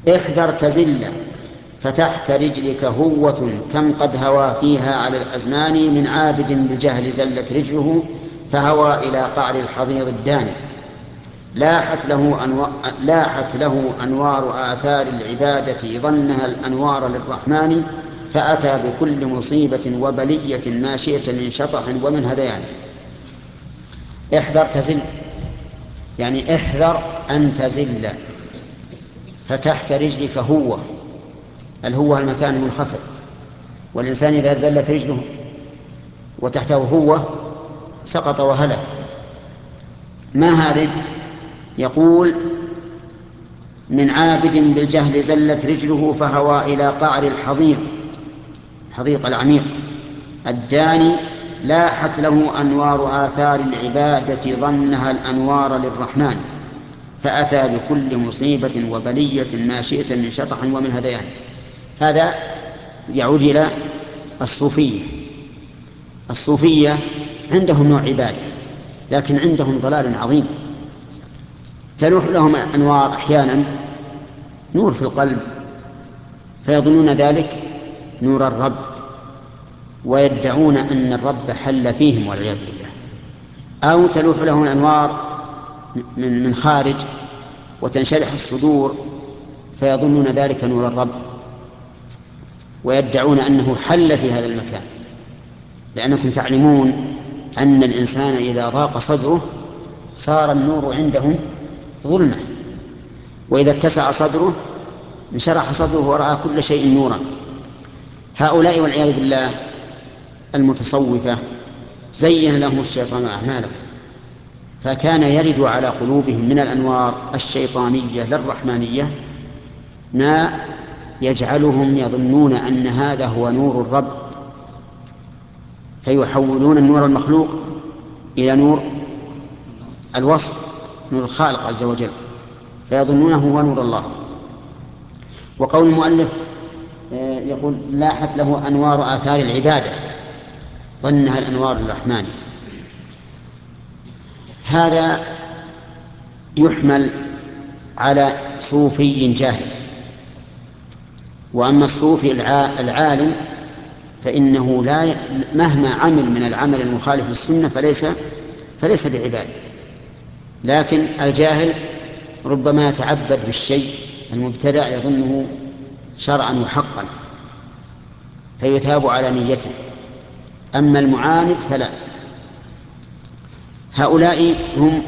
احذر تزل فتحت رجلك هوة كم قد هوى فيها على الأزمان من عابد بالجهل زلت رجله فهوى إلى قعر الحضيض الداني لاحت له أنوار آثار العبادة ظنها الأنوار للرحمن فأتى بكل مصيبة وبلية ماشية من شطح ومن هذيان. احذر تزل يعني احذر أن تزل فتحت رجلك هو، الهوة المكان المنخفض، والإنسان إذا زلت رجله وتحته هو سقط وهلك. ما هذه؟ يقول من عابد بالجهل زلت رجله فهوى إلى قعر الحضيض، حضيض العميق الداني لاحت له أنوار آثار العبادة ظنها الأنوار للرحمن فأتى بكل مصيبة وبلية ماشية من شطح ومن هذيان. هذا يعود إلى الصوفية عندهم نوع عبادة لكن عندهم ضلال عظيم، تلوح لهم أنوار أحيانا نور في القلب فيظنون ذلك نور الرب ويدعون أن الرب حل فيهم والعياذ بالله، أو تلوح لهم الأنوار من خارج وتنشرح الصدور فيظنون ذلك نور الرب ويدعون أنه حل في هذا المكان. لأنكم تعلمون أن الإنسان إذا ضاق صدره صار النور عنده ظلمة، وإذا اتسع صدره انشرح صدره ورأى كل شيء نورا. هؤلاء والعياذ بالله المتصوفة زين لهم الشيطان أعمالهم فكان يرد على قلوبهم من الأنوار الشيطانية للرحمانية ما يجعلهم يظنون أن هذا هو نور الرب، فيحولون النور المخلوق إلى نور الوصف، نور الخالق عز وجل، فيظنونه هو نور الله. وقول المؤلف يقول لاحت له أنوار آثار العبادة ظنها الأنوار الرحمن، هذا يحمل على صوفي جاهل. وأما الصوفي العالم فإنه مهما عمل من العمل المخالف للسنة فليس بعباد، لكن الجاهل ربما يتعبد بالشيء المبتدع يظنه شرعا وحقا فيثاب على نيته، أما المعاند فلا. هؤلاء هم